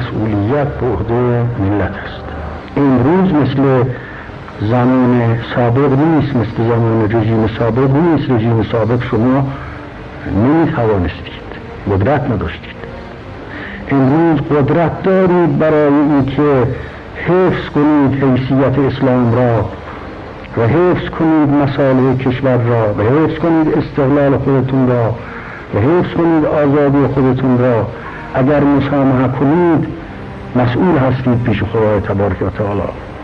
مسئولیت به عهده ملت است. امروز مثل زمان سابق نیست، مثل زمان رژیم سابق نیست. رژیم سابق شما نمیتوانستید، قدرت نداشتید. امروز قدرت دارید برای اینکه حفظ کنید حیثیت اسلام را و حفظ کنید مصالح کشور را و حفظ کنید استقلال خودتون را و حفظ کنید آزادی خودتون را. اگر مسامحه کنید مسئول هستید پیش خدای تبارک و تعالی.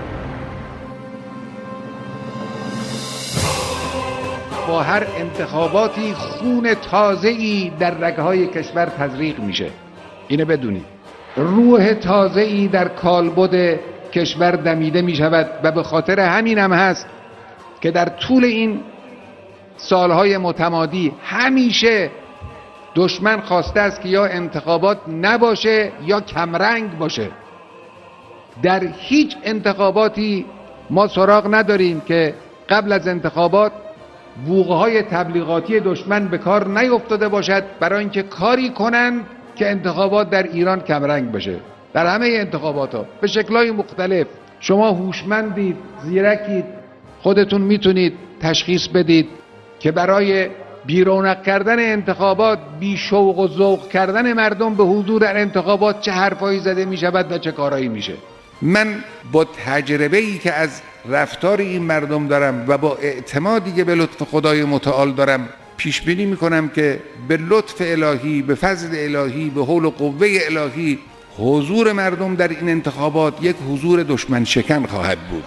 با هر انتخاباتی خون تازه‌ای در رگ‌های کشور تزریق میشه. اینو بدونید. روح تازه‌ای در کالبد کشور دمیده میشود و به خاطر همین هم هست که در طول این سالهای متمادی همیشه دشمن خواسته است که یا انتخابات نباشه یا کمرنگ باشه. در هیچ انتخاباتی ما سراغ نداریم که قبل از انتخابات بوقهای تبلیغاتی دشمن به کار نیفتاده باشد برای اینکه کاری کنند که انتخابات در ایران کمرنگ بشه. در همه انتخابات ها به شکل‌های مختلف شما هوشمندید، زیرکید، خودتون میتونید تشخیص بدید که برای بیرونق کردن انتخابات، بی شوق و ذوق کردن مردم به حضور در انتخابات چه حرفایی زده می شود و چه کارایی میشه. من با تجربه‌ای که از رفتار این مردم دارم و با اعتمادی که به لطف خدای متعال دارم پیش بینی میکنم که به لطف الهی، به فضل الهی، به حول و قوه الهی حضور مردم در این انتخابات یک حضور دشمن شکن خواهد بود.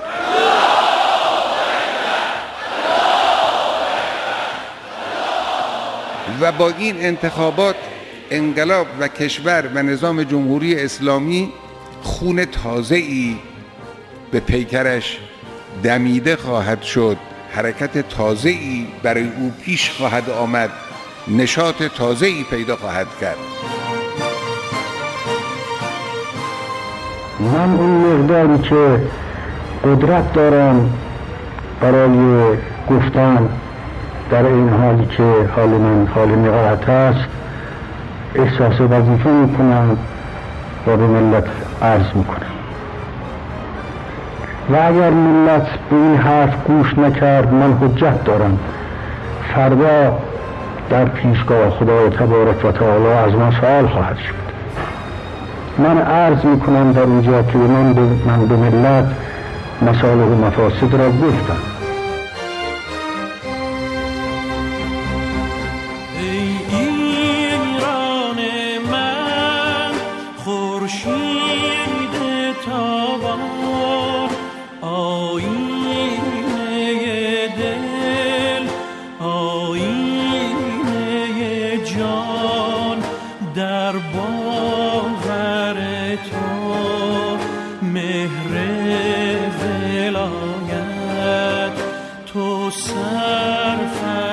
و با این انتخابات انقلاب و کشور و نظام جمهوری اسلامی خون تازه‌ای به پیکرش دمیده خواهد شد، حرکت تازه‌ای برای او پیش خواهد آمد، نشاط تازه‌ای پیدا خواهد کرد. من اون مقداری که قدرت دارم برای گفتن در این حالی که حال من حال نقاهت است احساس وظیفه میکنم و به ملت عرض میکنم و اگر ملت به این حرف گوش نکرد من حجت دارم. فردا در پیشگاه خدای تبارک و تعالی از من سوال خواهد شد. من عرض میکنم در اینجا که من به ملت مصالح و مفاسد را گفتم. تو سر